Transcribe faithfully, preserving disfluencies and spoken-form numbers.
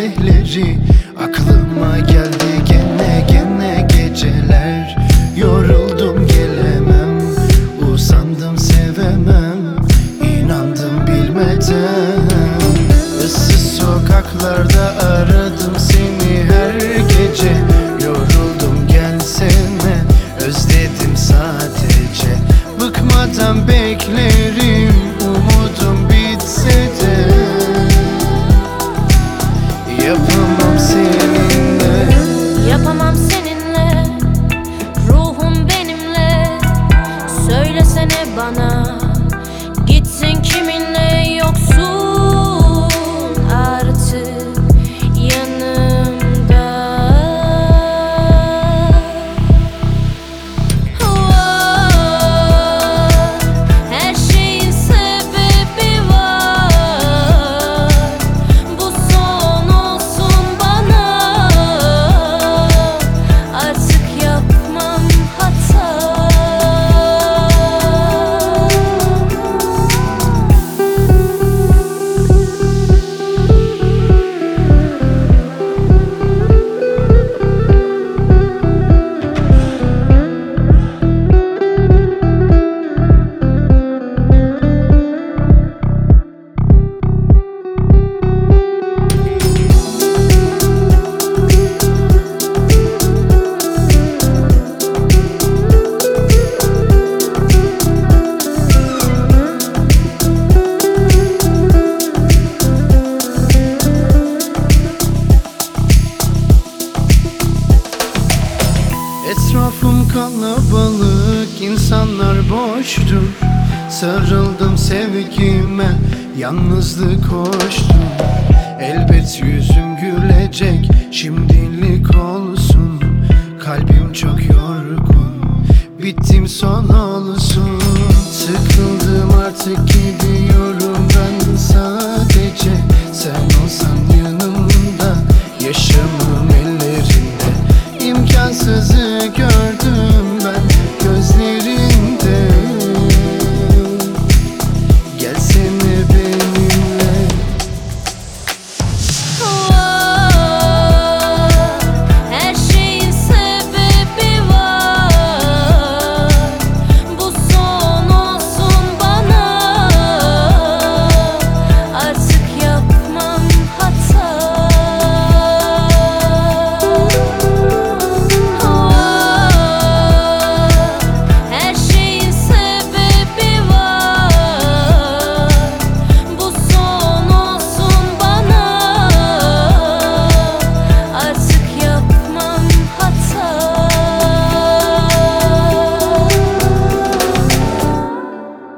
sabahleleri. Aklıma geldi gene gene geceler. Yoruldum gelemem, usandım sevemem, inandım bilmeden. Issız sokaklarda aradım seni her gece. Yoruldum gelsene, özledim sadece. Bıkmadan beklerim, umudum bitse de yapamam seninle. Yapamam seninle, ruhum benimle. Söylesene bana, gitsin kiminle, yoksun artık yanımda. Var, her şeyin sebebi var. Bu son olsun bana, artık yapmam hata. Etrafım kalabalık, insanlar boştur. Sarıldım sevgime, yalnızlık hoştur. Elbet yüzüm gülecek, şimdilik olsun. Kalbim çok yorgun, bittim son olsun. Sıkıldım artık gidiyorum.